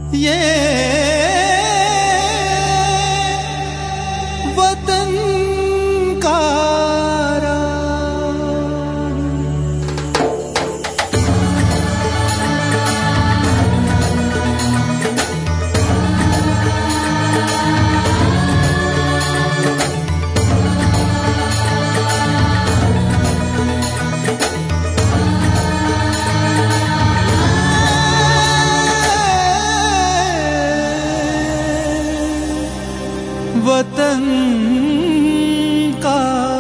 ये वतन का वतन का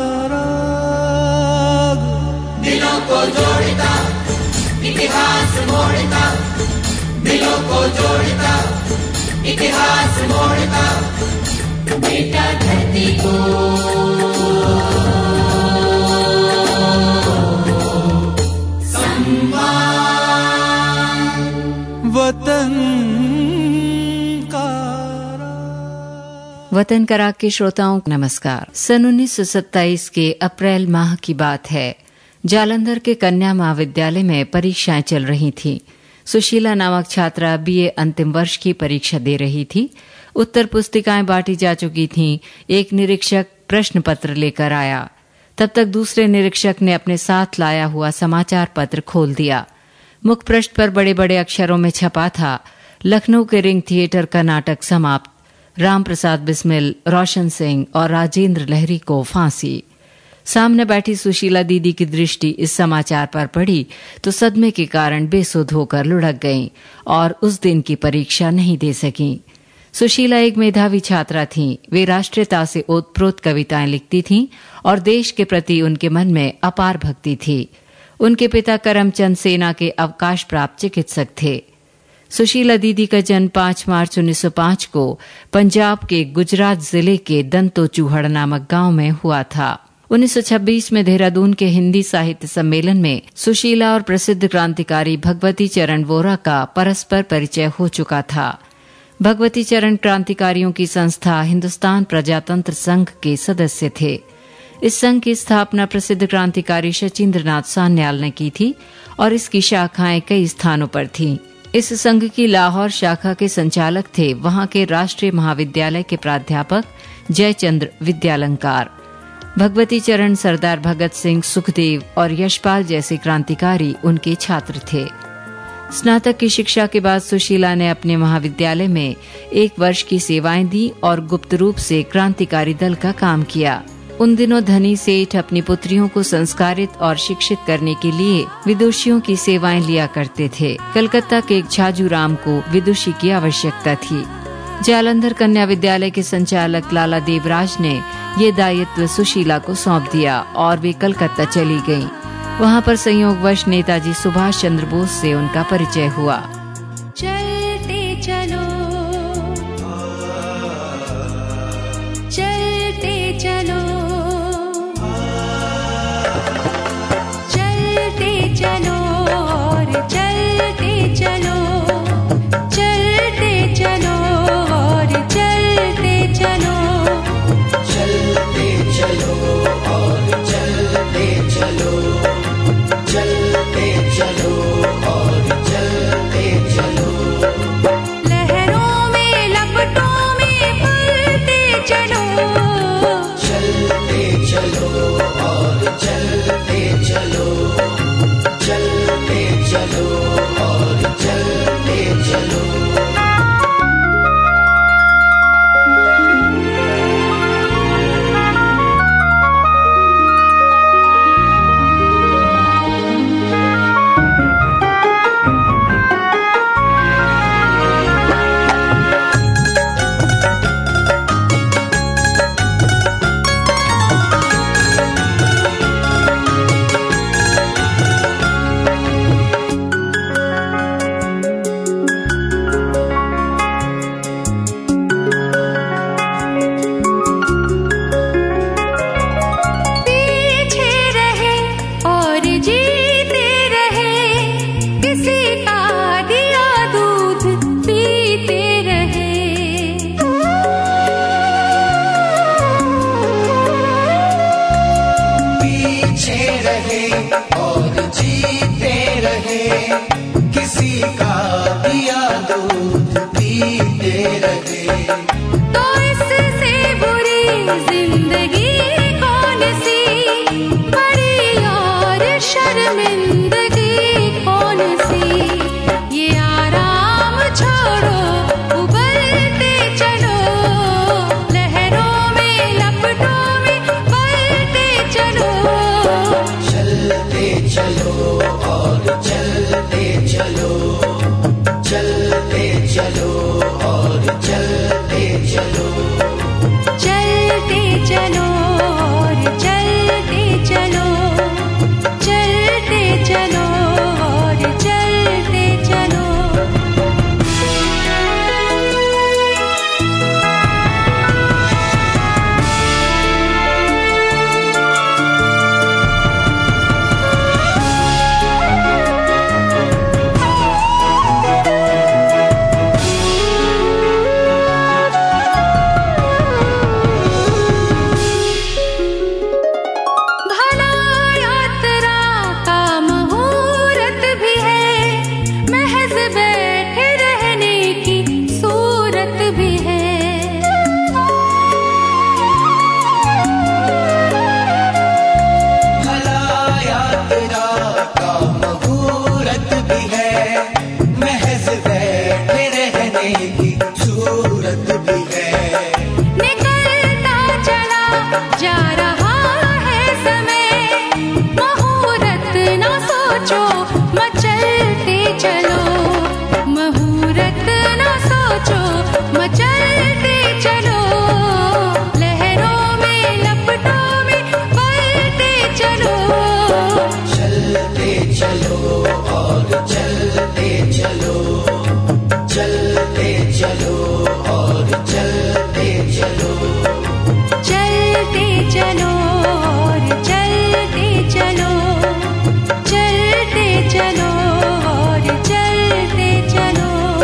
राग दिलों को जोड़ता, इतिहास मोड़ता, दिलों को जोड़ता, इतिहास मोड़ता, बेटा धरती को सम्मान। वतन वतन का राग के श्रोताओं को नमस्कार। सन 1927 के अप्रैल माह की बात है। जालंधर के कन्या महाविद्यालय में परीक्षाएं चल रही थीं। सुशीला नामक छात्रा बीए अंतिम वर्ष की परीक्षा दे रही थी। उत्तर पुस्तिकाएं बांटी जा चुकी थीं। एक निरीक्षक प्रश्न पत्र लेकर आया। तब तक दूसरे निरीक्षक ने अपने साथ लाया हुआ समाचार पत्र खोल दिया। मुख पृष्ठ पर बड़े बड़े अक्षरों में छपा था, लखनऊ के रिंग थिएटर का नाटक समाप्त, राम प्रसाद बिस्मिल, रोशन सिंह और राजेंद्र लहरी को फांसी। सामने बैठी सुशीला दीदी की दृष्टि इस समाचार पर पड़ी तो सदमे के कारण बेसुध होकर लुढ़क गईं और उस दिन की परीक्षा नहीं दे सकीं। सुशीला एक मेधावी छात्रा थीं। वे राष्ट्रीयता से ओतप्रोत कविताएं लिखती थीं और देश के प्रति उनके मन में अपार भक्ति थी। उनके पिता करमचंद सेना के अवकाश प्राप्त चिकित्सक थे। सुशीला दीदी का जन्म 5 मार्च 1905 को पंजाब के गुजरात जिले के दंतोचूहड़ नामक गांव में हुआ था। 1926 में देहरादून के हिंदी साहित्य सम्मेलन में सुशीला और प्रसिद्ध क्रांतिकारी भगवती चरण वोरा का परस्पर परिचय हो चुका था। भगवती चरण क्रांतिकारियों की संस्था हिंदुस्तान प्रजातंत्र संघ के सदस्य थे। इस संघ की स्थापना प्रसिद्ध क्रांतिकारी शचीन्द्रनाथ सान्याल ने की थी और इसकी शाखाएं कई स्थानों पर थीं। इस संघ की लाहौर शाखा के संचालक थे वहां के राष्ट्रीय महाविद्यालय के प्राध्यापक जयचंद्र विद्यालंकार। भगवती चरण सरदार भगत सिंह, सुखदेव और यशपाल जैसे क्रांतिकारी उनके छात्र थे। स्नातक की शिक्षा के बाद सुशीला ने अपने महाविद्यालय में 1 वर्ष की सेवाएं दी और गुप्त रूप से क्रांतिकारी दल का काम किया। उन दिनों धनी सेठ अपनी पुत्रियों को संस्कारित और शिक्षित करने के लिए विदुषियों की सेवाएं लिया करते थे। कलकत्ता के एक छाजूराम को विदुषी की आवश्यकता थी। जालंधर कन्या विद्यालय के संचालक लाला देवराज ने ये दायित्व सुशीला को सौंप दिया और वे कलकत्ता चली गईं। वहां पर संयोगवश नेताजी सुभाष चंद्र बोस से उनका परिचय हुआ। चलते चलो, चलते चलो, चलते चलो और चलते चलो, चलते चलो और चलते चलो, चलते चलो और चलते चलो, चलते चलो और चलते चलो, लहरों में लपटों में पलते चलो, चलते चलो और चलते चलो, चलते चलो और चलते चलो। किसी का दिया दूध जीते रहे। तो इससे बुरी जिंदगी कौन सी, बड़ी और शर्मिंदगी कौन सी। ये आराम छोड़ो, उबलते चलो, लहरों में लपटों में बलते चलो। चलते चलो और चलते चलो, चलते चलो और चलते चलो। चलते चलो और चलते चलो, चलते चलो और चलते चलो। भला यात्रा का मुहूर्त भी है, महज बैठे रहने की सूरत भी है। भला यात्रा का मुहूर्त भी है, महज बैठे रहने की सूरत भी है। निकलता चला जा रहा है समय, मुहूर्त ना सोचो मचलते चलो। मुहूर्त ना सोचो मचलते चलो, लहरों में लपटों में बलते चलो। चलते चलो और चलते चलो, चलते चलो और चलते चलो। चलते चलो और चलते चलो, चलते चलो और चलते चलो।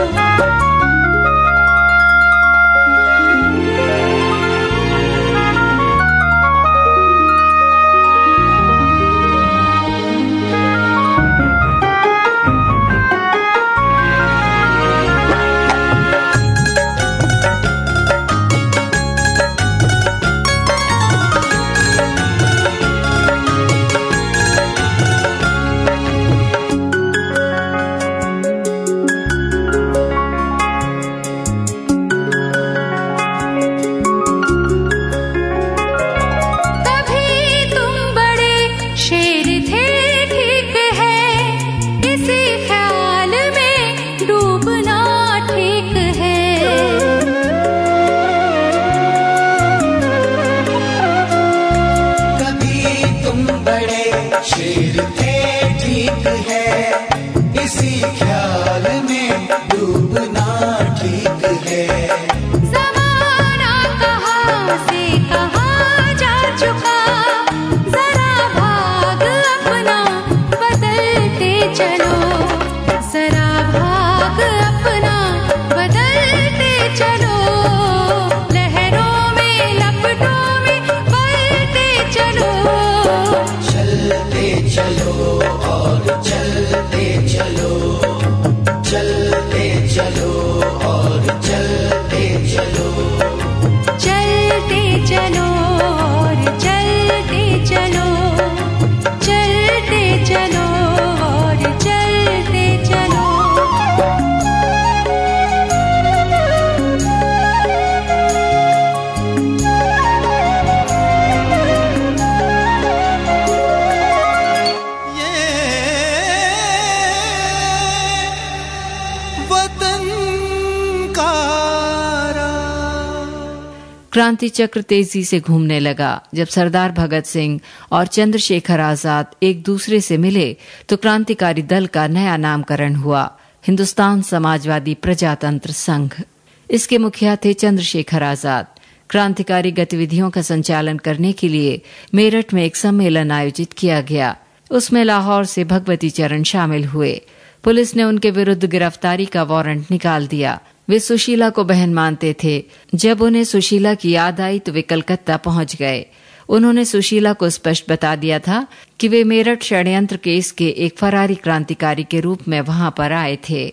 कभी तुम बड़े शेर थे, ठीक है, इसी ख्याल में डूबना ठीक है। कभी तुम बड़े शेर थे, ठीक है, इसी ख्याल में डूबना ठीक है। ज़माना कहाँ से कहाँ जा चुका, जरा भाग अपना बदलते चलो। जरा भाग अपना बदलते चलो, लहरों में लपटों में बलते चलो। चलते चलो और चलते चलो, चलते चलो और चलते चलो। चलते चलो और चलते चलो, चलते चलो और चलते चलो। ये वतन का क्रांति चक्र तेजी से घूमने लगा। जब सरदार भगत सिंह और चंद्रशेखर आजाद एक दूसरे से मिले तो क्रांतिकारी दल का नया नामकरण हुआ, हिंदुस्तान समाजवादी प्रजातंत्र संघ। इसके मुखिया थे चंद्रशेखर आजाद। क्रांतिकारी गतिविधियों का संचालन करने के लिए मेरठ में एक सम्मेलन आयोजित किया गया। उसमें लाहौर से भगवती चरण शामिल हुए। पुलिस ने उनके विरुद्ध गिरफ्तारी का वारंट निकाल दिया। वे सुशीला को बहन मानते थे। जब उन्हें सुशीला की याद आई तो वे कलकत्ता पहुंच गए। उन्होंने सुशीला को स्पष्ट बता दिया था कि वे मेरठ षड्यंत्र केस के एक फरारी क्रांतिकारी के रूप में वहां पर आए थे।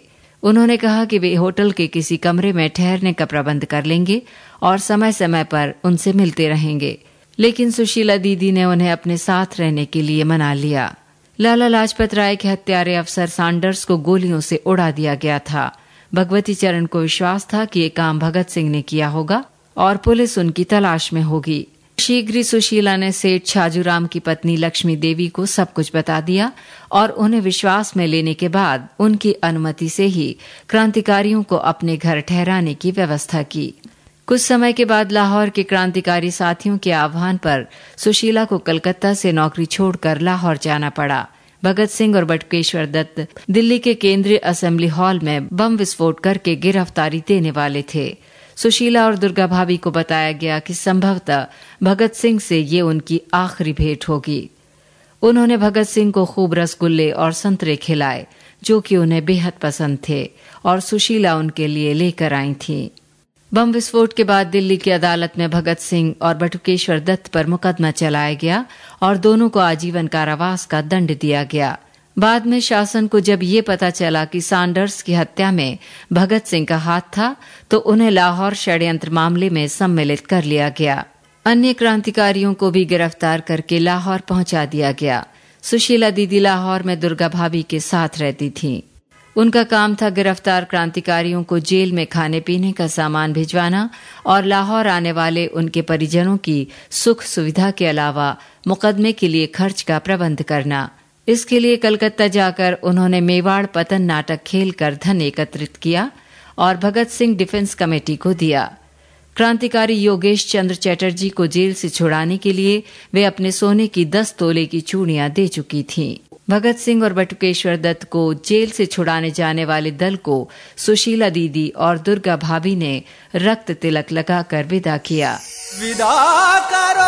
उन्होंने कहा कि वे होटल के किसी कमरे में ठहरने का प्रबंध कर लेंगे और समय समय पर उनसे मिलते रहेंगे, लेकिन सुशीला दीदी ने उन्हें अपने साथ रहने के लिए मना लिया। लाला लाजपत राय के हत्यारे अफसर सैंडर्स को गोलियों से उड़ा दिया गया था। भगवती चरण को विश्वास था कि ये काम भगत सिंह ने किया होगा और पुलिस उनकी तलाश में होगी। शीघ्र ही सुशीला ने सेठ छाजूराम की पत्नी लक्ष्मी देवी को सब कुछ बता दिया और उन्हें विश्वास में लेने के बाद उनकी अनुमति से ही क्रांतिकारियों को अपने घर ठहराने की व्यवस्था की। कुछ समय के बाद लाहौर के क्रांतिकारी साथियों के आह्वान पर सुशीला को कलकत्ता से नौकरी छोड़कर लाहौर जाना पड़ा। भगत सिंह और बटुकेश्वर दत्त दिल्ली के केंद्रीय असेंबली हॉल में बम विस्फोट करके गिरफ्तारी देने वाले थे। सुशीला और दुर्गा भाभी को बताया गया कि संभवतः भगत सिंह से ये उनकी आखिरी भेंट होगी। उन्होंने भगत सिंह को खूब रसगुल्ले और संतरे खिलाए, जो कि उन्हें बेहद पसंद थे, और सुशीला उनके लिए लेकर आई थी। बम विस्फोट के बाद दिल्ली की अदालत में भगत सिंह और बटुकेश्वर दत्त पर मुकदमा चलाया गया और दोनों को आजीवन कारावास का दंड दिया गया। बाद में शासन को जब ये पता चला कि सैंडर्स की हत्या में भगत सिंह का हाथ था, तो उन्हें लाहौर षड्यंत्र मामले में सम्मिलित कर लिया गया। अन्य क्रांतिकारियों को भी गिरफ्तार करके लाहौर पहुंचा दिया गया। सुशीला दीदी लाहौर में दुर्गा भाभी के साथ रहती थीं। उनका काम था गिरफ्तार क्रांतिकारियों को जेल में खाने पीने का सामान भिजवाना और लाहौर आने वाले उनके परिजनों की सुख सुविधा के अलावा मुकदमे के लिए खर्च का प्रबंध करना। इसके लिए कलकत्ता जाकर उन्होंने मेवाड़ पतन नाटक खेलकर धन एकत्रित किया और भगत सिंह डिफेंस कमेटी को दिया। क्रांतिकारी योगेश चंद्र चटर्जी को जेल से छुड़ाने के लिए वे अपने सोने की 10 तोले की चूड़ियां दे चुकी थीं। भगत सिंह और बटुकेश्वर दत्त को जेल से छुड़ाने जाने वाले दल को सुशीला दीदी और दुर्गा भाभी ने रक्त तिलक लगाकर विदा किया। विदा करो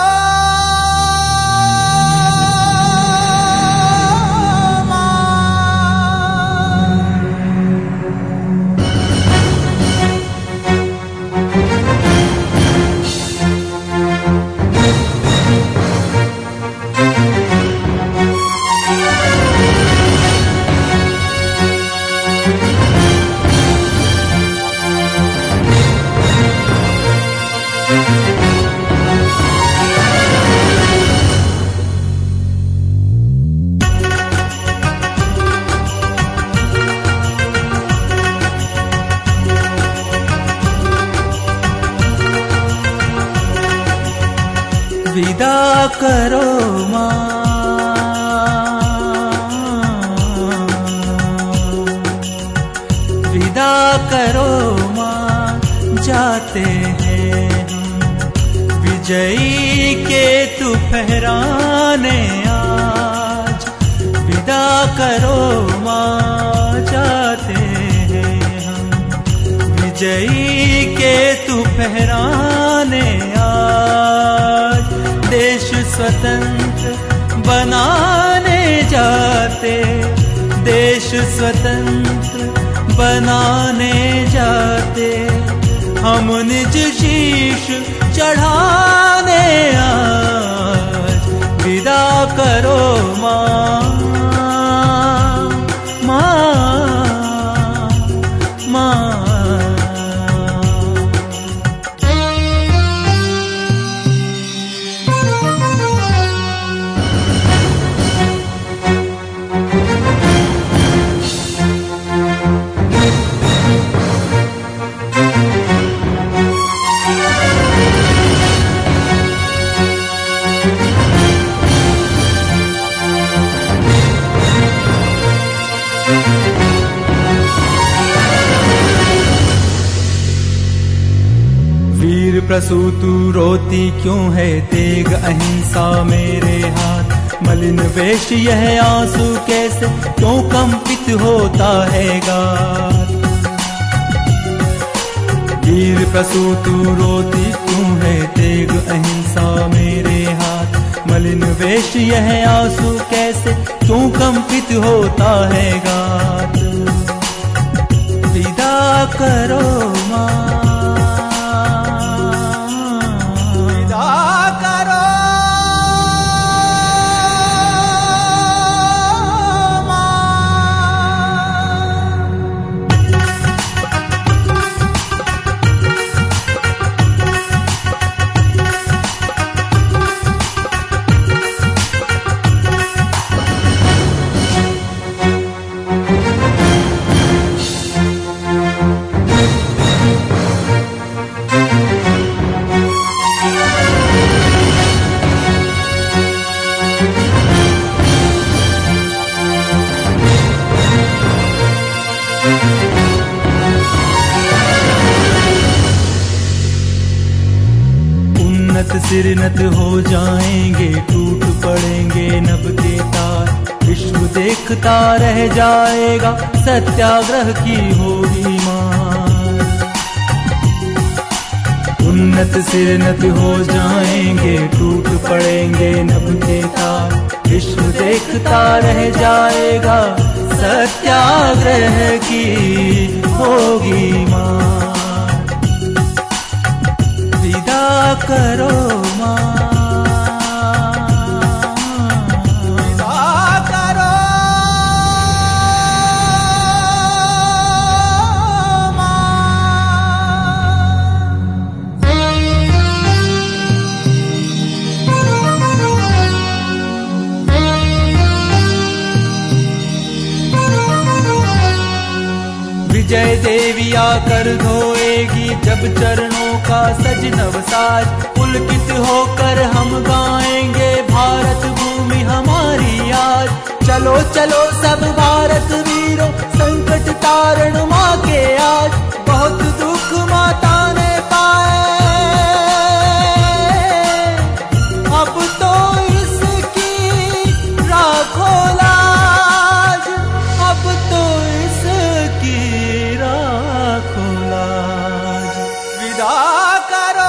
विदा करो माँ, विदा करो माँ, जाते हैं हम विजयी के तू फहराने आज। विदा करो माँ, जाते हैं हम विजयी के तू फहराने आज। देश स्वतंत्र बनाने जाते, देश स्वतंत्र बनाने जाते, हम निज शीश चढ़ाने आज। विदा करो माँ, माँ, माँ। प्रसूतु रोती क्यों है तेग अहिंसा मेरे हाथ। मलिन वेश यह आंसू कैसे क्यों कंपित होता है गात। वीर प्रसूतु रोती क्यों है तेग अहिंसा मेरे हाथ। मलिन वेश यह आंसू कैसे क्यों कंपित होता है गात। विदा करो माँ, उन्नत सिरनत हो जाएंगे, टूट पड़ेंगे नभ के तार, विश्व देखता रह जाएगा, सत्याग्रह की होगी मार। उन्नत सिरनत हो जाएंगे, टूट पड़ेंगे नभ के तार, विश्व देखता रह जाएगा, सत्याग्रह की होगी मार। विदा करो मां, विजय देवी आकर धोएगी जब चरणों का सज नवसाज, पुलकित होकर हम गाएंगे भारत भूमि हमारी आज। चलो चलो सब भारत वीरों, संकट तारण माँ के आज, बहुत दुख माता ने पाए, अब तो इसकी राखो लाज, अब तो इसकी राखो लाज। विदा करो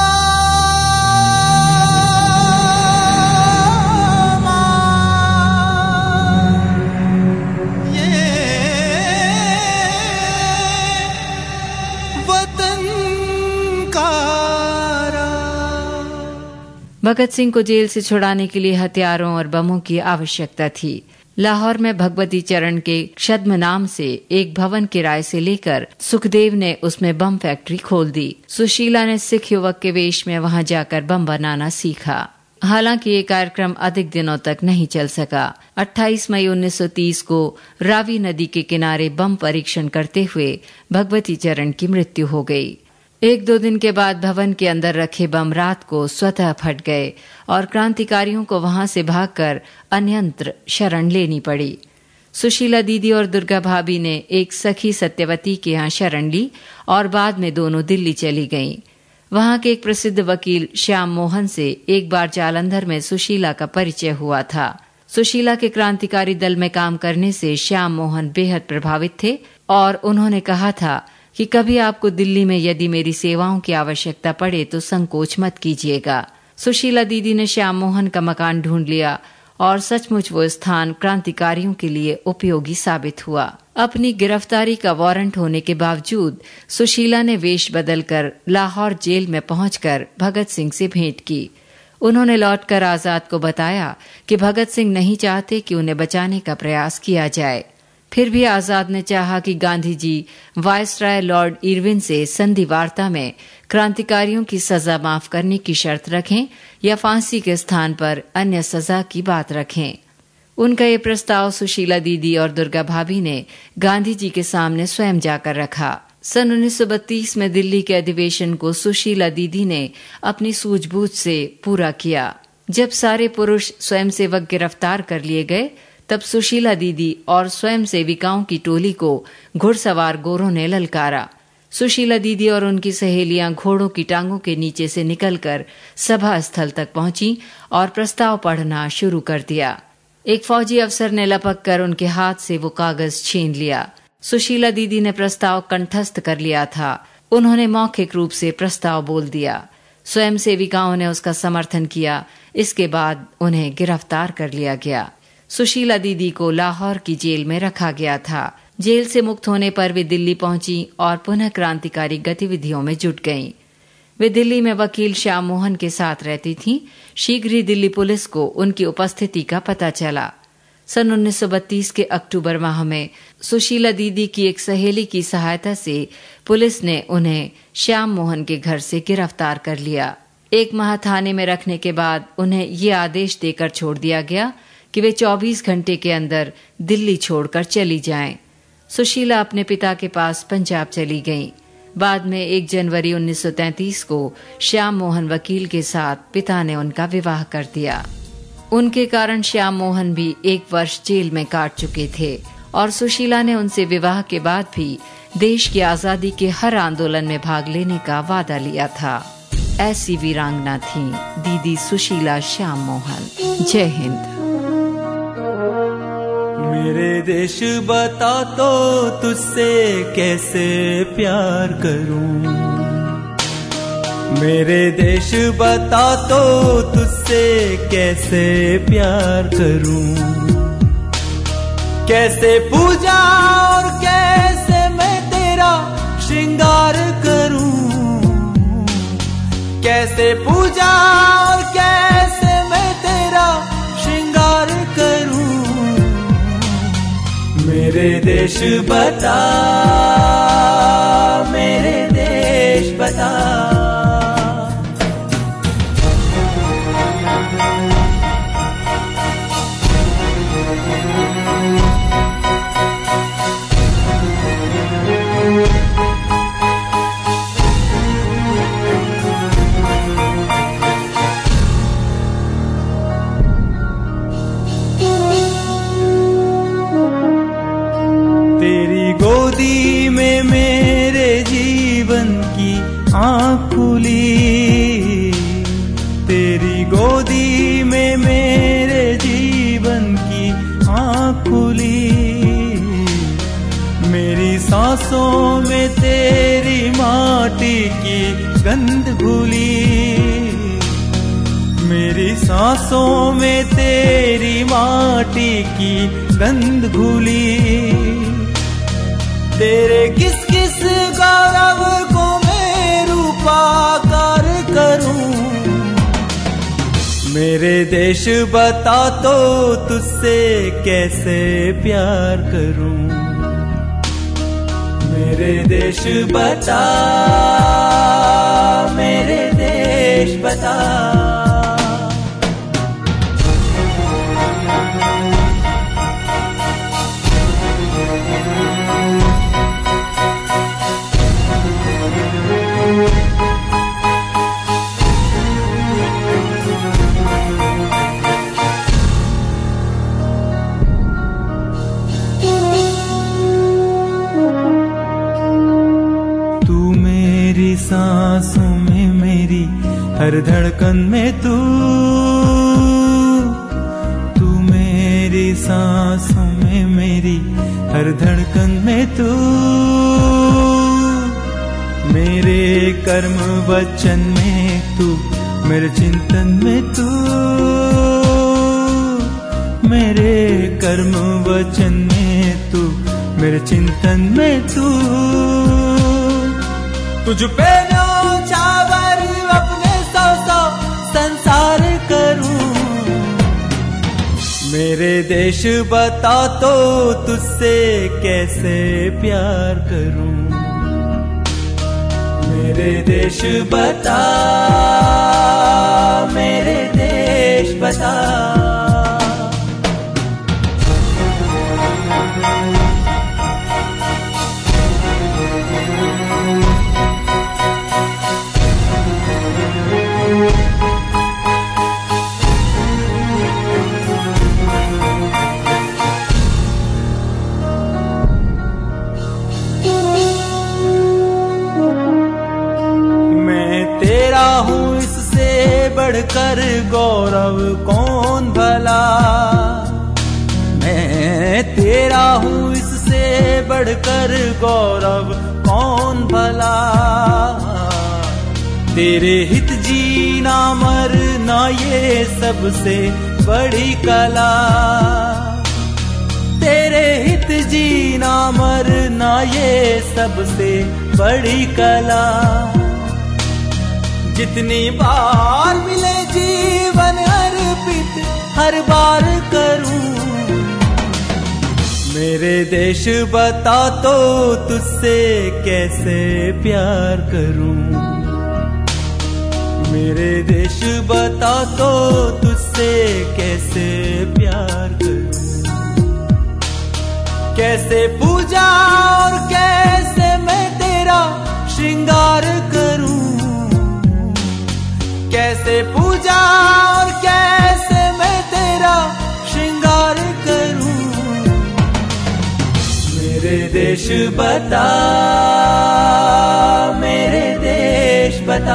भगत सिंह को जेल से छुड़ाने के लिए हथियारों और बमों की आवश्यकता थी। लाहौर में भगवती चरण के छद्म नाम से एक भवन किराए से लेकर सुखदेव ने उसमें बम फैक्ट्री खोल दी। सुशीला ने सिख युवक के वेश में वहां जाकर बम बनाना सीखा। हालांकि ये कार्यक्रम अधिक दिनों तक नहीं चल सका। 28 मई 1930 को रावी नदी के किनारे बम परीक्षण करते हुए भगवती चरण की मृत्यु हो गई। 1-2 दिन के बाद भवन के अंदर रखे बम रात को स्वतः फट गए और क्रांतिकारियों को वहां से भागकर अन्यंत्र शरण लेनी पड़ी। सुशीला दीदी और दुर्गा भाभी ने एक सखी सत्यवती के यहाँ शरण ली और बाद में दोनों दिल्ली चली गईं। वहां के एक प्रसिद्ध वकील श्याम मोहन से एक बार जालंधर में सुशीला का परिचय हुआ था। सुशीला के क्रांतिकारी दल में काम करने से श्याम मोहन बेहद प्रभावित थे और उन्होंने कहा था कि कभी आपको दिल्ली में यदि मेरी सेवाओं की आवश्यकता पड़े तो संकोच मत कीजिएगा। सुशीला दीदी ने श्याम मोहन का मकान ढूंढ लिया और सचमुच वो स्थान क्रांतिकारियों के लिए उपयोगी साबित हुआ। अपनी गिरफ्तारी का वारंट होने के बावजूद सुशीला ने वेश बदलकर लाहौर जेल में पहुंचकर भगत सिंह से भेंट की। उन्होंने लौटकर आजाद को बताया कि भगत सिंह नहीं चाहते कि उन्हें बचाने का प्रयास किया जाए। फिर भी आजाद ने चाहा कि Gandhi ji viceroy lord Irwin से संधि वार्ता में क्रांतिकारियों की सजा माफ करने की शर्त रखें या फांसी के स्थान पर अन्य सजा की बात रखें। उनका ये प्रस्ताव सुशीला दीदी और दुर्गा भाभी ने गांधी जी के सामने स्वयं जाकर रखा। सन 1932 में दिल्ली के अधिवेशन को सुशीला दीदी ने अपनी सूझबूझ से पूरा किया। जब सारे पुरुष स्वयंसेवक गिरफ्तार कर लिए गए तब सुशीला दीदी और स्वयं सेविकाओं की टोली को घुड़सवार गोरों ने ललकारा। सुशीला दीदी और उनकी सहेलियां घोड़ों की टांगों के नीचे से निकलकर सभा स्थल तक पहुंची और प्रस्ताव पढ़ना शुरू कर दिया। एक फौजी अफसर ने लपक कर उनके हाथ से वो कागज छीन लिया। सुशीला दीदी ने प्रस्ताव कंठस्थ कर लिया था। उन्होंने मौखिक रूप से प्रस्ताव बोल दिया। स्वयं सेविकाओं ने उसका समर्थन किया। इसके बाद उन्हें गिरफ्तार कर लिया गया। सुशीला दीदी को लाहौर की जेल में रखा गया था। जेल से मुक्त होने पर वे दिल्ली पहुंची और पुनः क्रांतिकारी गतिविधियों में जुट गईं। वे दिल्ली में वकील श्याम मोहन के साथ रहती थीं। शीघ्र ही दिल्ली पुलिस को उनकी उपस्थिति का पता चला। सन 1932 के अक्टूबर माह में सुशीला दीदी की एक सहेली की सहायता से पुलिस ने उन्हें श्याम मोहन के घर से गिरफ्तार कर लिया। 1 माह थाने में रखने के बाद उन्हें ये आदेश देकर छोड़ दिया गया कि वे 24 घंटे के अंदर दिल्ली छोड़कर चली जाएं। सुशीला अपने पिता के पास पंजाब चली गईं। बाद में 1 जनवरी 1933 को श्याम मोहन वकील के साथ पिता ने उनका विवाह कर दिया। उनके कारण श्याम मोहन भी 1 वर्ष जेल में काट चुके थे और सुशीला ने उनसे विवाह के बाद भी देश की आजादी के हर आंदोलन में भाग लेने का वादा लिया था। ऐसी वीरांगना थी दीदी सुशीला श्याम मोहन। जय हिंद। मेरे देश बता तो तुझसे कैसे प्यार करूं, मेरे देश बता तो तुझसे कैसे प्यार करूं, कैसे पूजा और कैसे मैं तेरा श्रृंगार करूं, कैसे पूजा और कैसे मैं तेरा श्रृंगार करूं, मेरे देश बता, मेरे देश बता। तेरी गोदी में मेरे जीवन की आँख खुली, तेरी गोदी में मेरे जीवन की आँख खुली, मेरी सांसों में तेरी माटी की गंध घुली, मेरी सांसों में तेरी माटी की गंध घुली, तेरे किस किस गौरव को मैं रूपाकार करूं, मेरे देश बता तो तुझसे कैसे प्यार करूं, मेरे देश बता, मेरे देश बता। सांसों में मेरी हर धड़कन में तू मेरी सांसों में मेरी हर धड़कन में तू, मेरे कर्म वचन में तू, मेरे चिंतन में तू, मेरे कर्म वचन में तू, मेरे चिंतन में तू, तुझ पे न्योछावर अपने सौ संसार करूं, मेरे देश बता तो तुझसे कैसे प्यार करूं, मेरे देश बता, मेरे देश बता। बढ़कर गौरव कौन भला, मैं तेरा हूँ इससे बढ़कर गौरव कौन भला, तेरे हित जीना मरना ये सबसे बड़ी कला, तेरे हित जीना मरना ये सबसे बड़ी कला, जितनी बार मिले जीवन अर्पित हर बार करूं, मेरे देश बता तो तुझसे कैसे प्यार करूं, मेरे देश बता तो तुझसे कैसे प्यार करूं, कैसे पूजा और कैसे मैं तेरा श्रृंगार करूं, कैसे पूजा और कैसे मैं तेरा श्रृंगार करूं, मेरे मेरे देश बता, मेरे देश बता।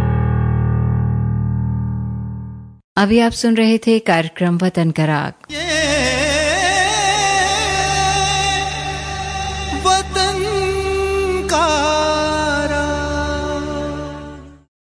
अभी आप सुन रहे थे कार्यक्रम वतन का राग। ये